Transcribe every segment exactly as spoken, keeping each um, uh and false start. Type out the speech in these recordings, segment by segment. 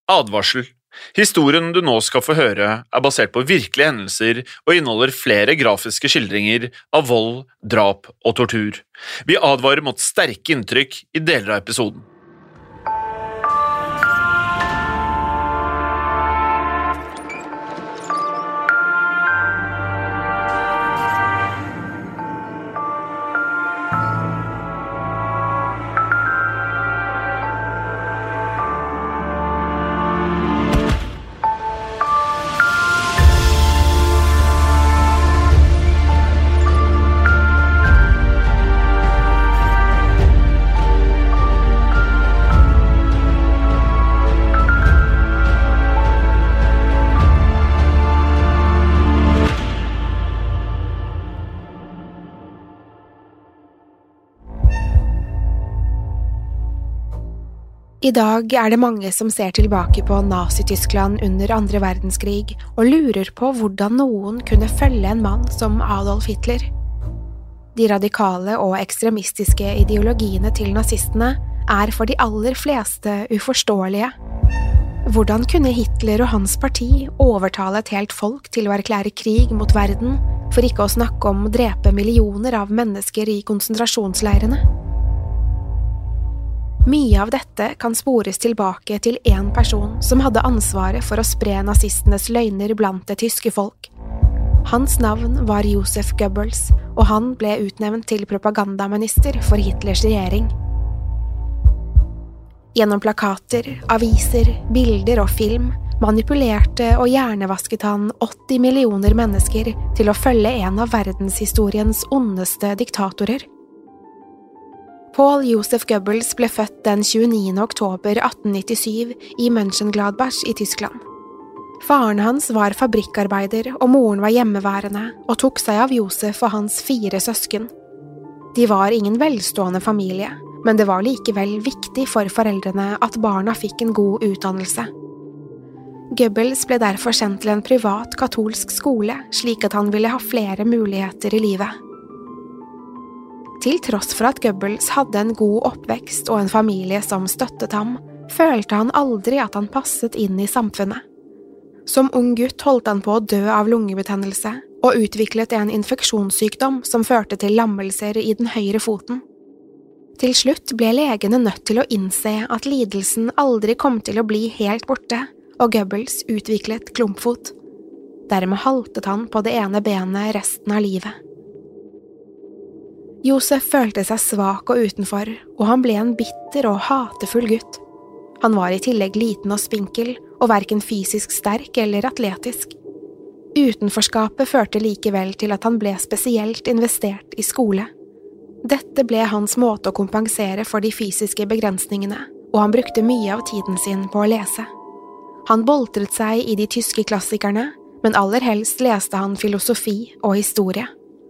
Advarsel. Historien du nå skal få høre er basert på virkelige hendelser og inneholder flere grafiske skildringer av vold, drap og tortur. Vi advarer mot sterke inntrykk i deler av episoden. I dag er det mange som ser tilbake på Nazi-Tyskland under andre verdenskrig og lurer på hvordan noen kunne følge en mann som Adolf Hitler. De radikale og ekstremistiske ideologiene til nazistene er for de aller fleste uforståelige. Hvordan kunne Hitler og hans parti overtale et helt folk til å erklære krig mot verden, for ikke å snakke om å drepe millioner av mennesker i konsentrasjonsleirene? Mye av dette kan spores tilbake til en person som hadde ansvaret for å spre nazistenes løgner blant det tyske folk. Hans navn var Josef Goebbels, og han ble utnevnt til propagandaminister for Hitlers regjering. Gjennom plakater, aviser, bilder og film manipulerte og hjernevasket han åtti millioner mennesker til å følge en av verdenshistoriens ondeste diktatorer. Paul Josef Goebbels ble født den tjueniende oktober atten nittisju i Mönchengladbach i Tyskland. Faren hans var fabrikkarbeider og moren var hjemmeværende og tok seg av Josef og hans fire søsken. De var ingen velstående familie, men det var likevel viktig for foreldrene at barna fikk en god utdannelse. Goebbels ble derfor sendt til en privat katolsk skole, slik at han ville ha flere muligheter i livet. Til tross for at Goebbels hadde en god oppvekst og en familie som støttet ham, følte han aldri at han passet inn i samfunnet. Som ung gutt holdt han på å dø av lungebetennelse og utviklet en infeksjonssykdom som førte til lammelser i den høyre foten. Til slutt ble legene nødt til å innse at lidelsen aldri kom til å bli helt borte, og Goebbels utviklet klumpfot. Dermed haltet han på det ene benet resten av livet. Josef følte seg svak og utenfor, og han ble en bitter og hatefull gutt. Han var i tillegg liten og spinkel, og hverken fysisk sterk eller atletisk. Utenforskapet førte likevel til at han ble spesielt investert i skole. Dette ble hans måte å kompensere for de fysiske begrensningene, og han brukte mye av tiden sin på å lese. Han boltret seg i de tyske klassikerne, men aller helst leste han filosofi og historie.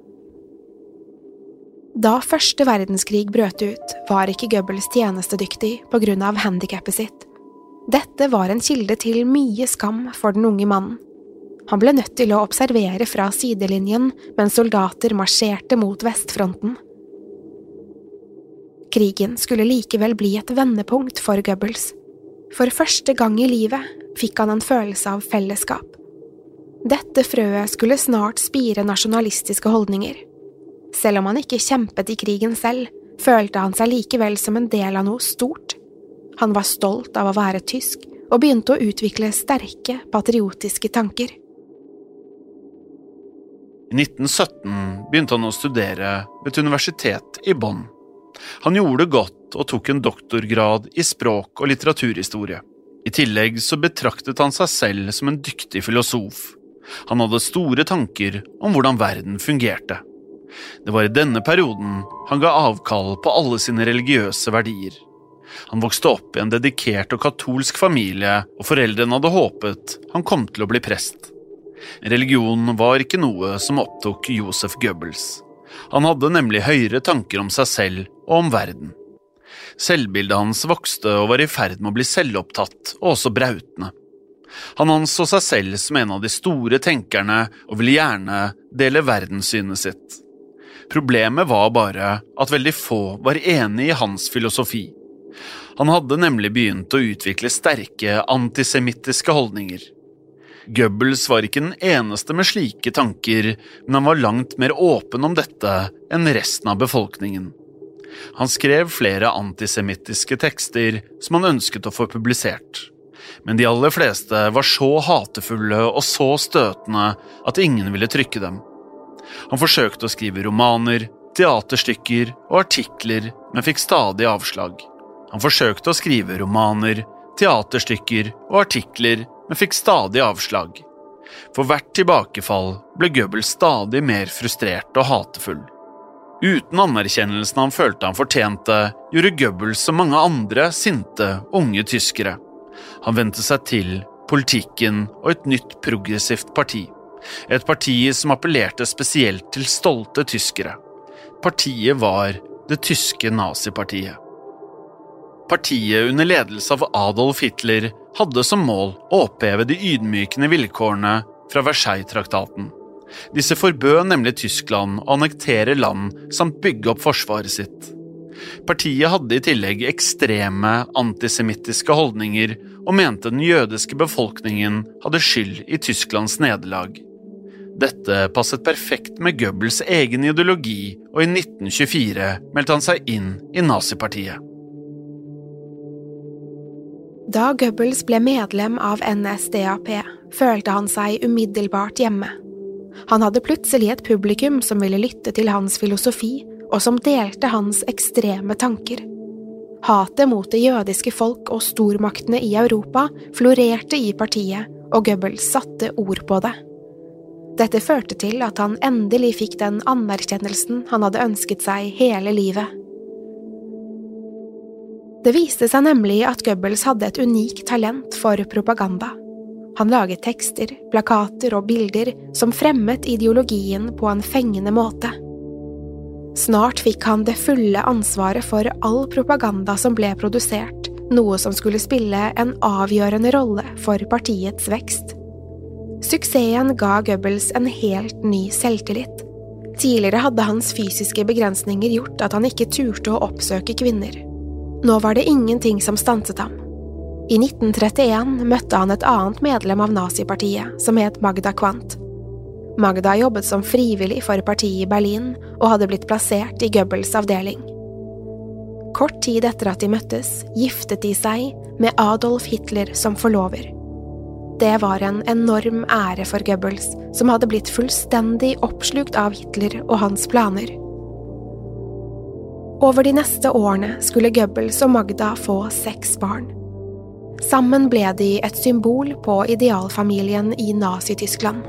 Da første verdenskrig brøt ut, var ikke Goebbels tjenestedyktig på grunn av handikappet sitt. Dette var en kilde til mye skam for den unge mannen. Han ble nødt til å observere fra sidelinjen mens soldater marsjerte mot vestfronten. Krigen skulle likevel bli et vendepunkt for Goebbels. For første gang i livet fikk han en følelse av fellesskap. Dette frøet skulle snart spire nasjonalistiske holdninger. Selv om han ikke kjempet i krigen selv, følte han seg likevel som en del av noe stort. Han var stolt av å være tysk, og begynte å utvikle sterke, patriotiske tanker. I nitten sytten begynte han å studere ved et universitet i Bonn. Han gjorde det godt og tok en doktorgrad i språk- og litteraturhistorie. I tillegg så betraktet han seg selv som en dyktig filosof. Han hadde store tanker om hvordan verden fungerte. Det var i denne perioden han ga avkall på alle sine religiøse verdier. Han vokste opp i en dedikert og katolsk familie, og foreldrene hadde håpet han kom til å bli prest. Religion var ikke noe som opptok Josef Goebbels. Han hadde nemlig høyere tanker om seg selv og om verden. Selvbildet hans vokste og var i ferd med å bli selvopptatt og også brautende. Han anså seg selv som en av de store tenkerne og ville gjerne dele verdenssynet sitt. Problemet var bare at veldig få var enig i hans filosofi. Han hadde nemlig begynt å utvikle sterke antisemittiske holdninger. Goebbels var ikke den eneste med slike tanker, men han var langt mer åpen om dette enn resten av befolkningen. Han skrev flere antisemittiske tekster som han ønsket å få publisert. Men de aller fleste var så hatefulle og så støtende at ingen ville trykke dem. Han forsøkte å skrive romaner, teaterstykker og artikler, men fikk stadig avslag. Han forsøkte å skrive romaner, teaterstykker og artikler, men fikk stadig avslag. For hvert tilbakefall ble Goebbels stadig mer frustrert og hatefull. Uten anerkjennelsen han følte han fortjente, gjorde Goebbels som mange andre sinte, unge tyskere. Han vendte seg til politikken og et nytt progressivt parti. Et parti som appellerte spesielt til stolte tyskere. Partiet var det tyske nazipartiet. Partiet under ledelse av Adolf Hitler hadde som mål å oppheve de ydmykende vilkårene fra Versailles-traktaten. Disse forbød nemlig Tyskland å annektere land samt bygge opp forsvaret sitt. Partiet hadde i tillegg ekstreme antisemittiske holdninger og mente den jødiske befolkningen hadde skyld i Tysklands nederlag. Dette passet perfekt med Goebbels egen ideologi, og i nitten tjuefire meldte han seg inn i nazipartiet. Da Goebbels ble medlem av N S D A P, følte han seg umiddelbart hjemme. Han hadde plutselig et publikum som ville lytte til hans filosofi, og som delte hans ekstreme tanker. Hatet mot det jødiske folk og stormaktene i Europa florerte i partiet, og Goebbels satte ord på det. Dette førte til at han endelig fikk den anerkjennelsen han hadde ønsket seg hele livet. Det viste seg nemlig at Goebbels hadde et unikt talent for propaganda. Han laget tekster, plakater og bilder som fremmet ideologien på en fengende måte. Snart fikk han det fulle ansvaret for all propaganda som ble produsert, noe som skulle spille en avgjørende rolle for partiets vekst. Suksessen ga Goebbels en helt ny selvtillit. Tidligere hadde hans fysiske begrensninger gjort at han ikke turte å oppsøke kvinner. Nå var det ingenting som stanset ham. I nitten trettien møtte han et annet medlem av nazipartiet, som het Magda Quandt. Magda jobbet som frivillig for partiet i Berlin og hadde blitt plassert i Goebbels avdeling. Kort tid etter at de møttes, giftet de seg med Adolf Hitler som forlover. Det var en enorm ære for Goebbels, som hadde blitt fullstendig oppslukt av Hitler og hans planer. Over de neste årene skulle Goebbels og Magda få seks barn. Sammen ble de et symbol på idealfamilien i Nazi-Tyskland.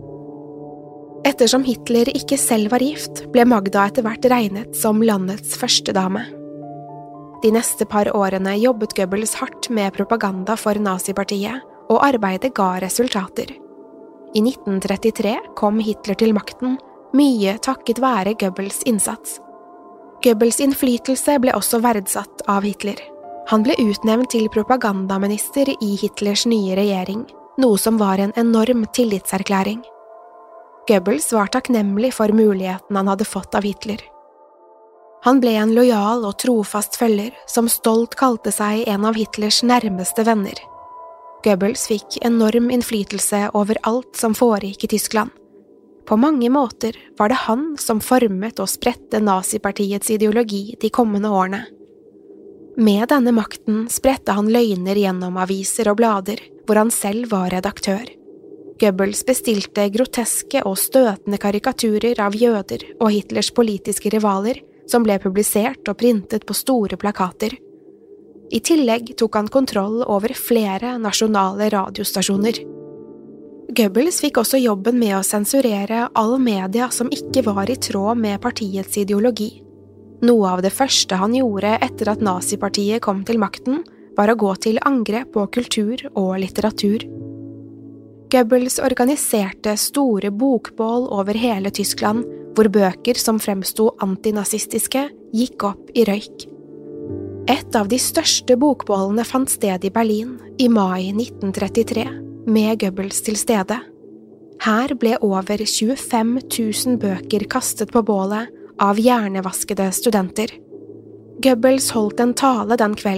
Ettersom Hitler ikke selv var gift, ble Magda etter hvert regnet som landets førstedame. De neste par årene jobbet Goebbels hardt med propaganda for nazipartiet, og arbeidet ga resultater. I nitten trettitre kom Hitler til makten, mye takket være Goebbels innsats. Goebbels innflytelse ble også verdsatt av Hitler. Han ble utnevnt til propagandaminister i Hitlers nye regjering, noe som var en enorm tillitserklæring. Goebbels var takknemlig for muligheten han hadde fått av Hitler. Han ble en lojal og trofast følger, som stolt kalte seg en av Hitlers nærmeste venner. Goebbels fikk enorm innflytelse over alt som foregikk i Tyskland. På mange måter var det han som formet og spredte nazipartiets ideologi de kommende årene. Med denne makten spredte han løgner gjennom aviser og blader, hvor han selv var redaktør. Goebbels bestilte groteske og støtende karikaturer av jøder og Hitlers politiske rivaler, som ble publisert og printet på store plakater. I tillegg tok han kontroll over flere nasjonale radiostasjoner. Goebbels fikk også jobben med å sensurere all media som ikke var i tråd med partiets ideologi. Noe av det første han gjorde etter at nazipartiet kom til makten, var å gå til angrep på kultur og litteratur. Goebbels organiserte store bokbål over hele Tyskland, hvor bøker som fremsto antinazistiske gikk opp i røyk. Et av de største bokbålene fant sted i Berlin i mai nitten trettitre, med Goebbels til stede. Her ble over tjuefem tusen bøker kastet på bålet av hjernevaskede studenter. Goebbels holdt en tale den kvelden,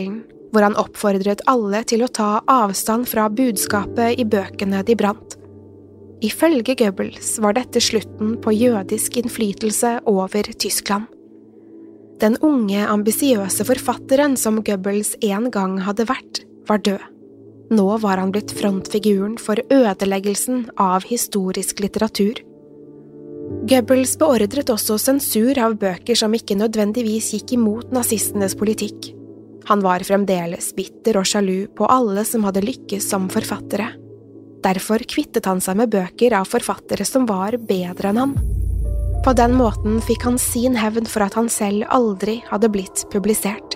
hvor han oppfordret alle til å ta avstand fra budskapet i bøkene de brant. Ifølge Goebbels var dette slutten på jødisk innflytelse over Tyskland. Den unge, ambisiøse forfatteren som Goebbels en gang hadde vært, var død. Nå var han blitt frontfiguren for ødeleggelsen av historisk litteratur. Goebbels beordret også sensur av bøker som ikke nødvendigvis gikk imot nazistenes politikk. Han var fremdeles bitter og sjalu på alle som hadde lykkes som forfattere. Derfor kvittet han seg med bøker av forfattere som var bedre enn han. På den måten fikk han sin hevn for at han selv aldri hadde blitt publisert.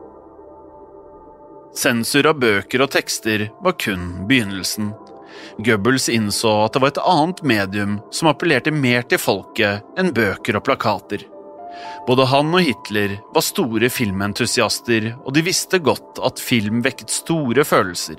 Sensur av bøker og tekster var kun begynnelsen. Goebbels innså at det var et annet medium som appellerte mer til folket enn bøker og plakater. Både han og Hitler var store filmentusiaster, og de visste godt at film vekket store følelser.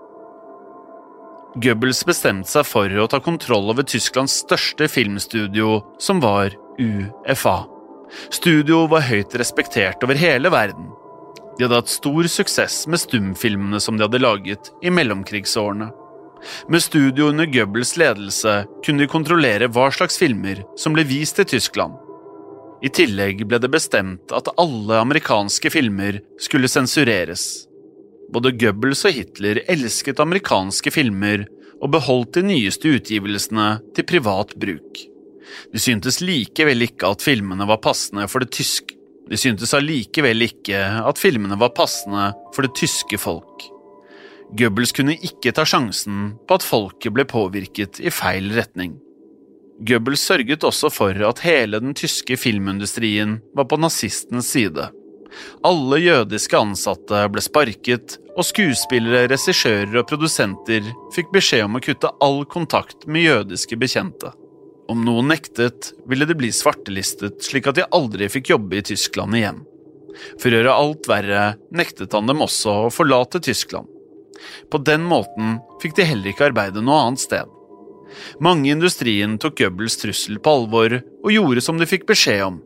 Goebbels bestemte seg for å ta kontroll over Tysklands største filmstudio, som var U F A. Studio var høyt respektert over hele verden. De hadde hatt stor suksess med stumfilmene som de hadde laget i mellomkrigsårene. Med studio under Goebbels ledelse kunne de kontrollere hva slags filmer som ble vist i Tyskland. I tillegg ble det bestemt at alle amerikanske filmer skulle sensureres. Både Goebbels og Hitler elsket amerikanske filmer og beholdt de nyeste utgivelsene til privat bruk. De syntes likevel ikke at filmene var passende for det tyske. De syntes allikevel ikke at filmene var passende for det tyske folk. Goebbels kunne ikke ta sjansen på at folket ble påvirket i feil retning. Goebbels sørget også for at hele den tyske filmindustrien var på nazistens side. Alle jødiske ansatte ble sparket, og skuespillere, regissører og produsenter fikk beskjed om å kutte all kontakt med jødiske bekjente. Om noen nektet, ville de bli svartelistet slik at de aldri fikk jobbe i Tyskland igjen. For å gjøre alt verre, nektet han dem også å forlate Tyskland. På den måten fikk de heller ikke arbeide noe annet sted. Mange i industrien tok Goebbels trussel på alvor og gjorde som de fikk beskjed om.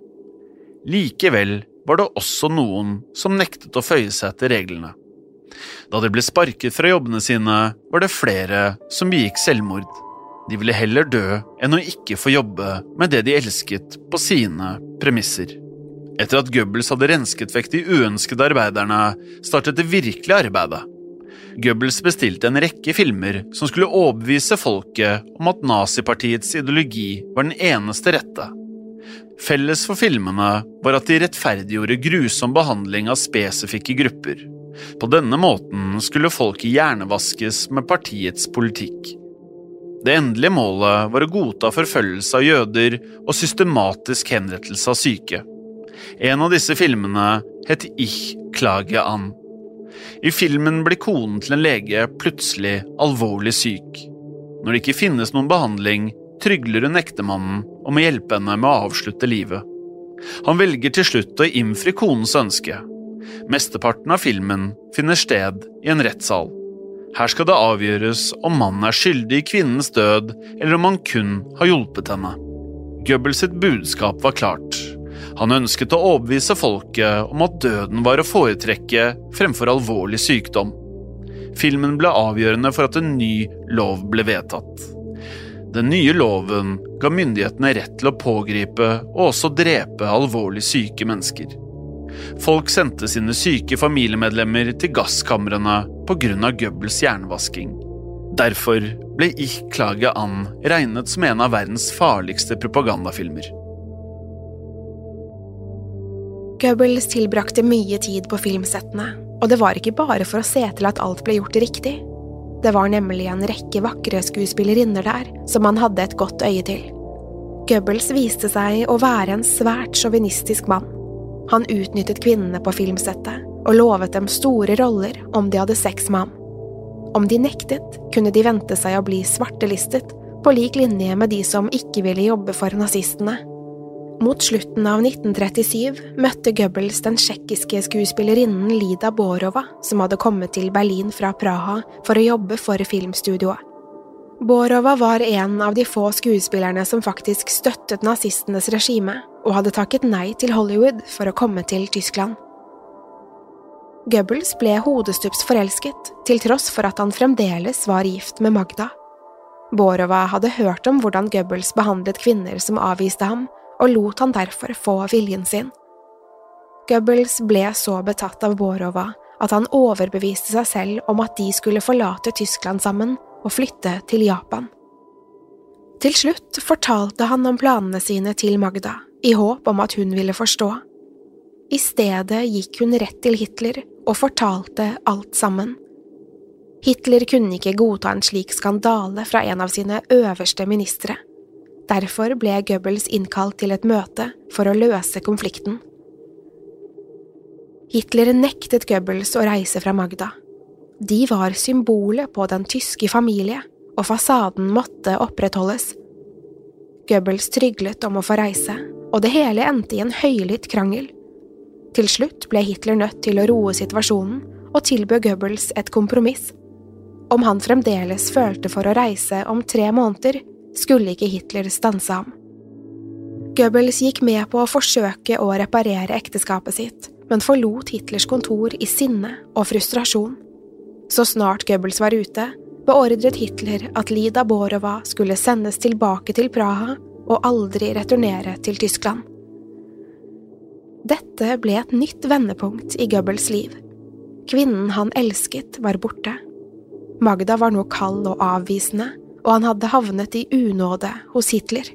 Likevel var det også noen som nektet å føye seg til reglene. Da de ble sparket fra jobbene sine, var det flere som begikk selvmord. De ville heller dø enn å ikke få jobbe med det de elsket på sine premisser. Etter at Goebbels hadde rensket vekk de uønskede arbeiderne, startet det virkelige arbeidet. Goebbels bestilte en rekke filmer som skulle overbevise folket om at nazipartiets ideologi var den eneste rette. Felles for filmene var at de rettferdiggjorde grusom behandling av spesifikke grupper. På denne måten skulle folket hjernevaskes med partiets politikk. Det endelige målet var å godta forfølgelse av jøder og systematisk henrettelse av syke. En av disse filmene het Ich klage an. I filmen blir konen til en lege plutselig alvorlig syk. Når det ikke finnes noen behandling, trygler hun ektemannen om å hjelpe henne med å avslutte livet. Han velger til slutt å innfri konens ønske. Mesteparten av filmen finner sted i en rettssal. Her skal det avgjøres om mannen er skyldig i kvinnens død, eller om han kun har hjulpet henne. Goebbels sitt budskap var klart. Han ønsket å overbevise folket om at døden var å foretrekke fremfor alvorlig sykdom. Filmen ble avgjørende for at en ny lov ble vedtatt. Den nye loven ga myndighetene rett til å pågripe og også drepe alvorlig syke mennesker. Folk sendte sine syke familiemedlemmer til gasskamrene på grunn av Goebbels hjernevasking. Derfor ble Ich klage an regnet som en av verdens farligste propagandafilmer. Goebbels tilbrakte mye tid på filmsettene, og det var ikke bare for å se til at alt ble gjort riktig. Det var nemlig en rekke vakre skuespillerinner der, som han hadde et godt øye til. Goebbels viste seg å være en svært sjåvinistisk mann. Han utnyttet kvinnene på filmsettet, og lovet dem store roller om de hadde sex med ham. Om de nektet, kunne de vente seg å bli svartelistet, på lik linje med de som ikke ville jobbe for nazistene. Mot slutten av nitten trettisyv møtte Goebbels den tsjekkiske skuespillerinnen Lida Borova, som hadde kommet til Berlin fra Praha for å jobbe for filmstudioet. Borova var en av de få skuespillerne som faktisk støttet nazistenes regime, og hadde takket nei til Hollywood for å komme til Tyskland. Goebbels ble hodestups forelsket, til tross for at han fremdeles var gift med Magda. Borova hadde hørt om hvordan Goebbels behandlet kvinner som avviste ham, og lot han derfor få viljen sin. Goebbels ble så betatt av Borova at han overbeviste seg selv om at de skulle forlate Tyskland sammen og flytte til Japan. Til slutt fortalte han om planene sine til Magda, i håp om at hun ville forstå. I stedet gikk hun rett til Hitler og fortalte alt sammen. Hitler kunne ikke godta en slik skandale fra en av sine øverste ministre. Derfor ble Goebbels innkalt til et møte for å løse konflikten. Hitler nektet Goebbels å reise fra Magda. De var symbolet på den tyske familie, og fasaden måtte opprettholdes. Goebbels tryglet om å få reise, og det hele endte i en høylytt krangel. Til slutt ble Hitler nødt til å roe situasjonen og tilbød Goebbels et kompromiss. Om han fremdeles følte for å reise om tre måneder, skulle ikke Hitler stanse ham. Goebbels gikk med på å forsøke å reparere ekteskapet sitt, men forlot Hitlers kontor i sinne og frustrasjon. Så snart Goebbels var ute, beordret Hitler at Lida Borova skulle sendes tilbake til Praha og aldri returnere til Tyskland. Dette ble et nytt vendepunkt i Goebbels liv. Kvinnen han elsket var borte. Magda var nå kald og avvisende, og han hadde havnet i unåde hos Hitler.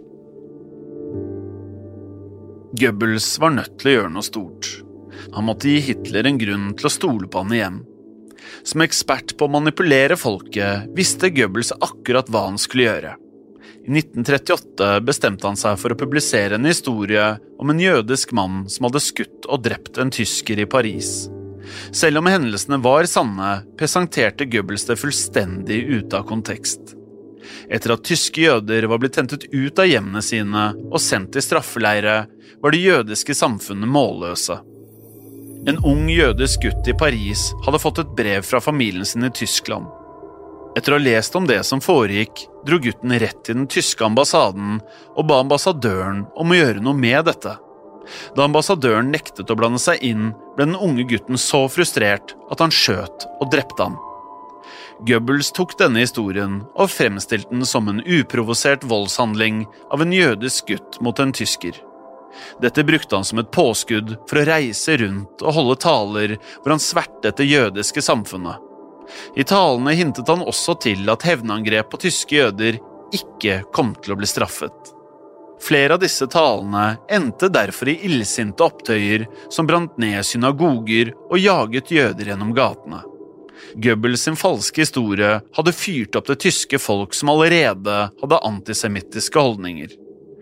Goebbels var nødt til å gjøre noe stort. Han måtte gi Hitler en grunn til å stole på han igjen. Som ekspert på å manipulere folket visste Goebbels akkurat hva han skulle gjøre. I nitten trettiåtte bestemte han seg for å publisere en historie om en jødisk mann som hadde skutt og drept en tysker i Paris. Selv om hendelsene var sanne, presenterte Goebbels det fullstendig ute av kontekst. Etter at tyske jøder var blitt hentet ut av hjemmene sine og sendt til straffeleire, var det jødiske samfunnet målløse. En ung jødisk gutt i Paris hadde fått et brev fra familien sin i Tyskland. Etter å ha lest om det som foregikk, dro gutten rett til den tyske ambassaden og ba ambassadøren om å gjøre noe med dette. Da ambassadøren nektet å blande seg inn, ble den unge gutten så frustrert at han skjøt og drepte ham. Goebbels tok denne historien og fremstilte den som en uprovosert voldshandling av en jødisk gutt mot en tysker. Dette brukte han som et påskudd for å reise rundt og holde taler hvor han svertet det jødiske samfunnet. I talene hintet han også til at hevnangrep på tyske jøder ikke kom til å bli straffet. Flere av disse talene endte derfor i illsinte opptøyer som brant ned synagoger og jaget jøder gjennom gatene. Goebbels sin falske historie hadde fyrt opp det tyske folk som allerede hadde antisemittiske holdninger.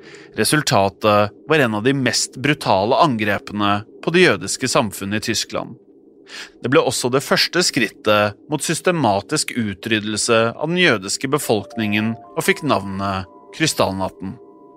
Resultatet var en av de mest brutale angrepene på det jødiske samfunnet i Tyskland. Det ble også det første skrittet mot systematisk utryddelse av den jødiske befolkningen og fikk navnet Krystallnatten.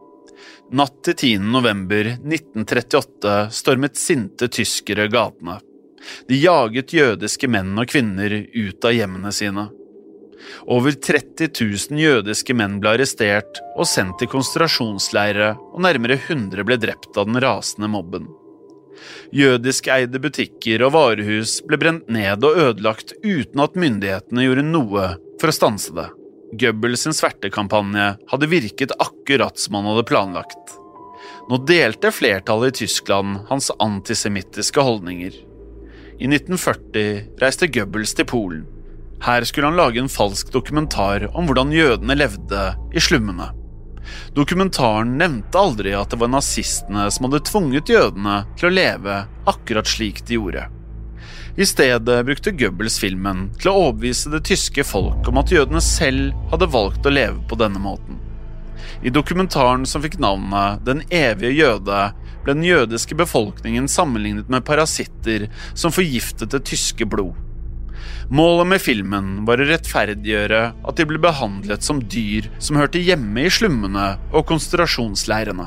Natt til tiende november nitten trettiåtte stormet sinte tyskere gatene. De jaget jødiske menn og kvinner ut av hjemmene sine. Over tretti tusen jødiske menn ble arrestert og sendt til konsentrasjonsleire, og nærmere hundre ble drept av den rasende mobben. Jødiskeide butikker og varehus ble brent ned og ødelagt uten at myndighetene gjorde noe for å stanse det. Goebbels sin svertekampanje hadde virket akkurat som han hadde planlagt. Nå delte flertallet i Tyskland hans antisemittiske holdninger. I nitten førti reiste Goebbels til Polen. Her skulle han lage en falsk dokumentar om hvordan jødene levde i slummene. Dokumentaren nevnte aldri at det var nazistene som hadde tvunget jødene til å leve akkurat slik de gjorde. I stedet brukte Goebbels filmen til å overbevise det tyske folk om at jødene selv hadde valgt å leve på denne måten. I dokumentaren som fikk navnet Den evige jøde, ble den jødiske befolkningen sammenlignet med parasitter som forgiftet det tyske blod. Målet med filmen var å rettferdiggjøre at de ble behandlet som dyr som hørte hjemme i slummene og konsentrasjonsleirene.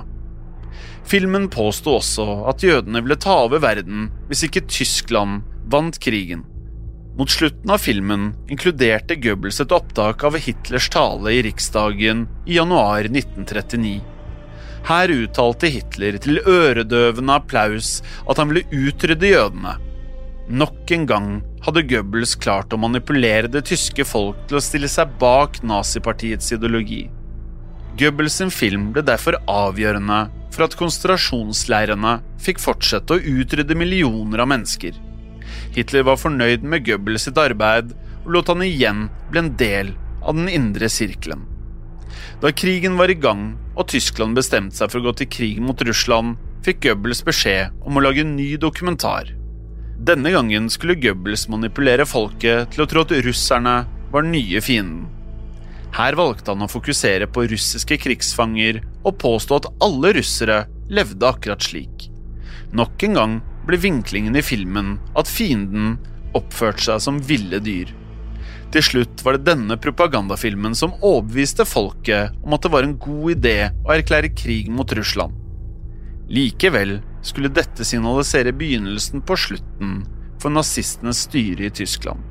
Filmen påstod også at jødene ville ta over verden hvis ikke Tyskland vant krigen. Mot slutten av filmen inkluderte Goebbels et opptak av Hitlers tale i Riksdagen i januar nitten trettini. Her uttalte Hitler til øredøvende applaus at han ville utrydde jødene. Nok en gang hadde Goebbels klart å manipulere det tyske folk til å stille seg bak nazipartiets ideologi. Goebbels sin film ble derfor avgjørende for at konsentrasjonsleirene fikk fortsette å utrydde millioner av mennesker. Hitler var fornøyd med Goebbels sitt arbeid og lot han igjen bli en del av den indre sirkelen. Da krigen var i gang og Tyskland bestemte seg for å gå til krig mot Russland, fikk Goebbels beskjed om å lage en ny dokumentar. Denne gangen skulle Goebbels manipulere folket til å tro at russerne var den nye fienden. Her valgte han å fokusere på russiske krigsfanger og påstå at alle russere levde akkurat slik. Nok en gang ble vinklingen i filmen at fienden oppførte seg som ville dyr. Til slutt var det denne propagandafilmen som overbeviste folket om at det var en god idé å erklære krig mot Russland. Likevel skulle dette signalisere begynnelsen på slutten for nazistenes styre i Tyskland.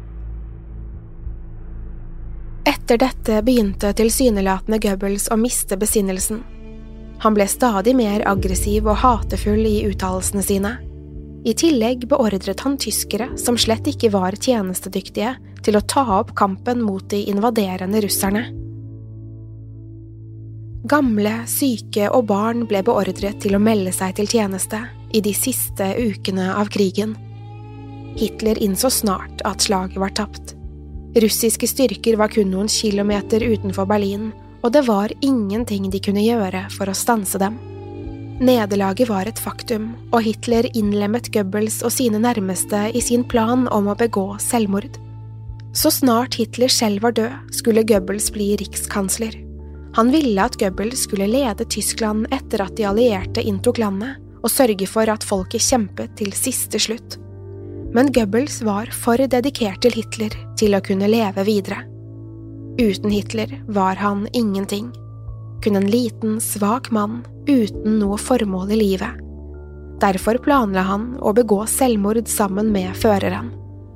Etter dette begynte tilsynelatende Goebbels å miste besinnelsen. Han ble stadig mer aggressiv og hatefull i uttalelsene sine. I tillegg beordret han tyskere som slett ikke var tjenestedyktige til å ta opp kampen mot de invaderende russerne. Gamle, syke og barn ble beordret til å melde seg til tjeneste i de siste ukene av krigen. Hitler innså snart at slaget var tapt. Russiske styrker var kun noen kilometer utenfor Berlin, og det var ingenting de kunne gjøre for å stanse dem. Nederlaget var et faktum, og Hitler innlemmet Goebbels og sine nærmeste i sin plan om å begå selvmord. Så snart Hitler selv var død, skulle Goebbels bli rikskansler. Han ville at Goebbels skulle lede Tyskland etter at de allierte inntok landet, og sørge for at folket kjempet til siste slutt. Men Goebbels var for dedikert til Hitler til å kunne leve videre. Uten Hitler var han ingenting. Kun en liten, svak mann uten noe formål i livet. Derfor planla han å begå selvmord sammen med føreren.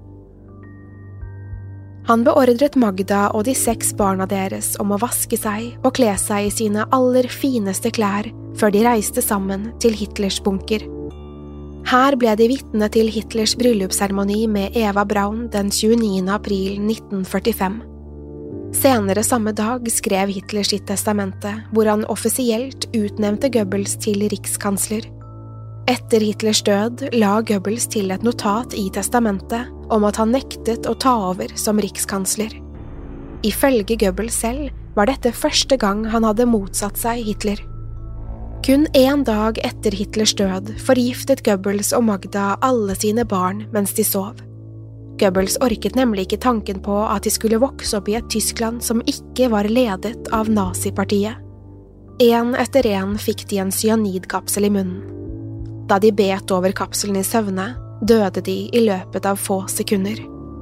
Han beordret Magda og de seks barna deres om å vaske seg og kle seg i sine aller fineste klær før de reiste sammen til Hitlers bunker. Her ble de vitne til Hitlers bryllupsseremoni med Eva Braun den tjueniende april nitten førtifem. Senere samme dag skrev Hitler sitt testamente, hvor han offisielt utnevnte Goebbels til rikskansler. Etter Hitlers død la Goebbels til et notat i testamentet om at han nektet å ta over som rikskansler. Ifølge Goebbels selv var dette første gang han hadde motsatt seg Hitler. Kun en dag etter Hitlers død forgiftet Goebbels og Magda alle sine barn mens de sov. Goebbels orket nemlig ikke tanken på at de skulle vokse opp i et Tyskland som ikke var ledet av nazipartiet. En etter en fikk de en cyanidkapsel i munnen. Da de bet over kapselen i søvne, døde de i løpet av få sekunder.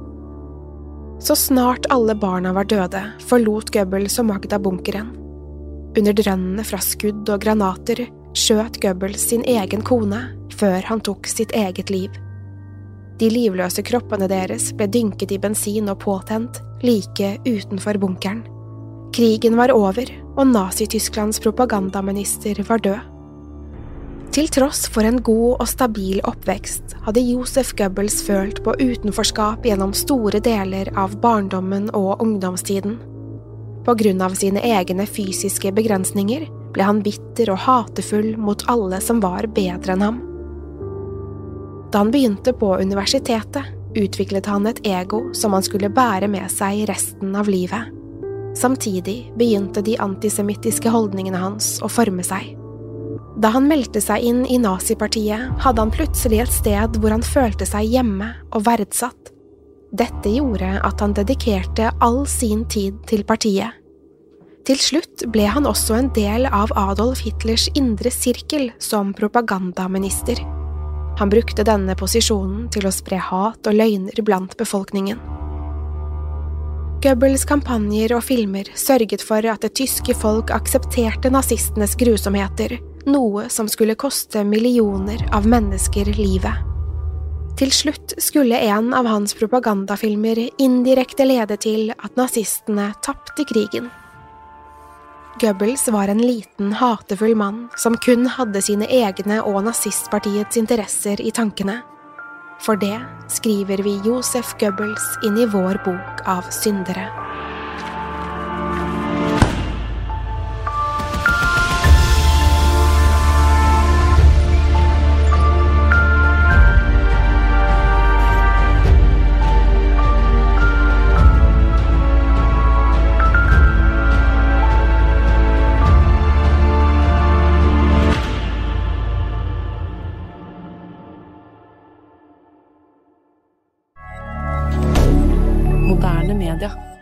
Så snart alle barna var døde, forlot Goebbels og Magda bunkeren. Under drønnene fra skudd og granater skjøt Goebbels sin egen kone før han tok sitt eget liv. De livløse kroppene deres ble dynket i bensin og påtent like utenfor bunkeren. Krigen var over, og Nazi-Tysklands propagandaminister var død. Til tross for en god og stabil oppvekst hadde Josef Goebbels følt på utenforskap gjennom store deler av barndommen og ungdomstiden. På grunn av sine egne fysiske begrensninger ble han bitter og hatefull mot alle som var bedre enn ham. Da han begynte på universitetet, utviklet han et ego som han skulle bære med seg resten av livet. Samtidig begynte de antisemittiske holdningene hans å forme seg. Da han meldte seg inn i nazipartiet, hadde han plutselig et sted hvor han følte seg hjemme og verdsatt. Dette gjorde at han dedikerte all sin tid til partiet. Til slutt ble han også en del av Adolf Hitlers indre sirkel som propagandaminister. Han brukte denne posisjonen til å spre hat og løgner blant befolkningen. Goebbels kampanjer og filmer sørget for at det tyske folk aksepterte nazistenes grusomheter, noe som skulle koste millioner av mennesker livet. Til slutt skulle en av hans propagandafilmer indirekte lede til at nazistene tapte krigen. Goebbels var en liten, hatefull mann som kun hadde sine egne og nazistpartiets interesser i tankene. For det skriver vi Joseph Goebbels inn i vår bok av syndere. Moderne media.